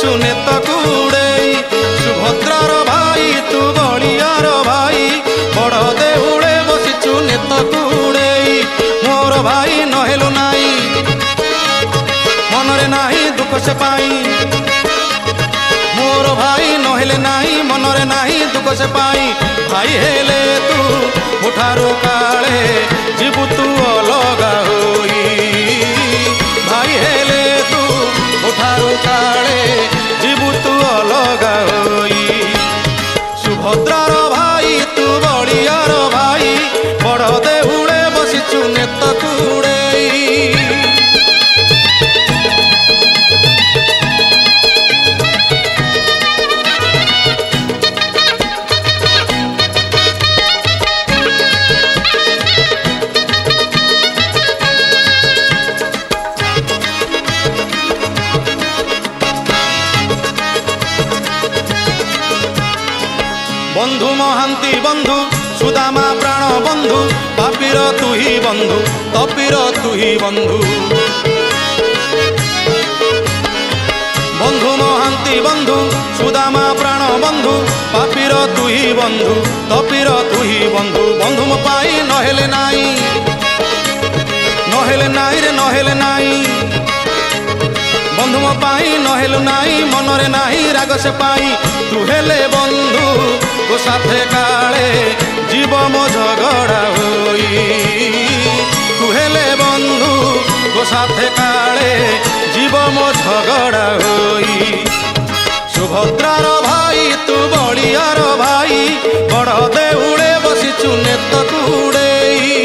बसिचु नेत कुड़ेई सुभद्रार भाई तू बलियार भाई बड़ देउले बसिचु नेत कुड़ेई मोर भाई नहेलु नाई मनरे नाही दुख से पाई मोर भाई नहेले नाही मनरे नाही दुख से पाई भाई हेले तू मुठारू काले जीवु तू अलगा होई भाई हेले तू मुठारू काले जीवु तू अलगा होई सुभद्रार भाई तू बलियार भाई बड़ देउले बसिचु नेत कुड़ेई बंधु महांती बंधु सुदामा प्राण बंधु पापीर तु ही बंधु तपीर तु ही बंधु बंधु महांती बंधु सुदामा प्राण बंधु पापीर तु ही बंधु तपीर तु ही बंधु बंधु मो पाई नहेले नाई रे नहेले नाई बंधु मो पाई नहेलु नाई मनरे नाही राग से पाई तू हेले बंधु तो साथे काले जीव मो झगड़ा होई तू हेले बंधु तो साथे काले जीव मो झगड़ा होई सुभद्रार भाई तू बलियार भाई बड़ देउले बसिचु नेत कुड़ेई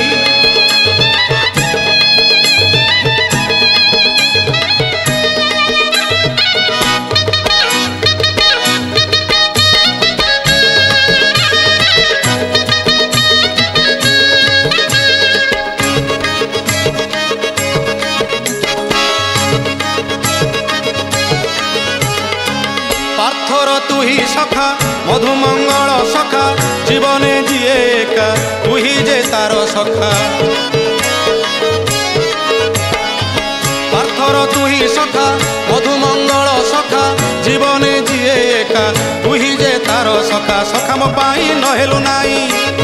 पार्थर तू ही सखा मधुमंगल सखा जीवने जिए का तू ही जे तार सखा पार्थर तू ही सखा मधुमंगल सखा जीवने जिए का तू ही जे तार सखा सखा मो पाई नहेलु नाई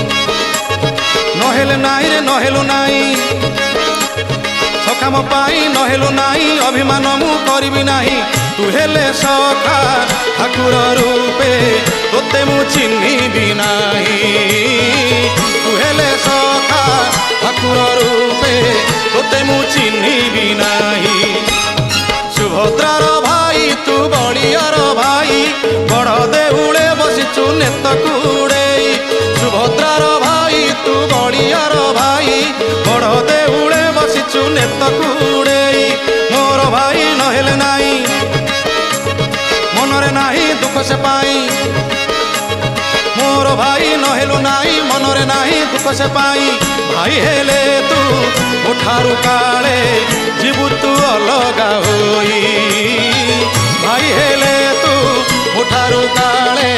रे नहेलु नाई सखा मो पाई नहेलु नाई अभिमान मु करिबि नाही तू हेले सखा ठाकुर रूपे तोते मु चिन्हिबि नाही तू हेले सखा ठाकुर रूपे तोते मु चिन्हिबि नाही सुभद्रार भाई तू बलियार भाई बड़ देउले बसिचु नेत कुड़ेई सुभद्रार भाई तू बलियार भाई बड़ देउले बसिचु नेत कुड़ेई मोर भाई नहेले नाई मनरे नाही दुख से पाई मोर भाई नहेलु नाई मनरे नाही दुख से पाई भाई हेले तू मुठारू काले जीवु तू अलगा होई भाई हेले तू मुठारू काले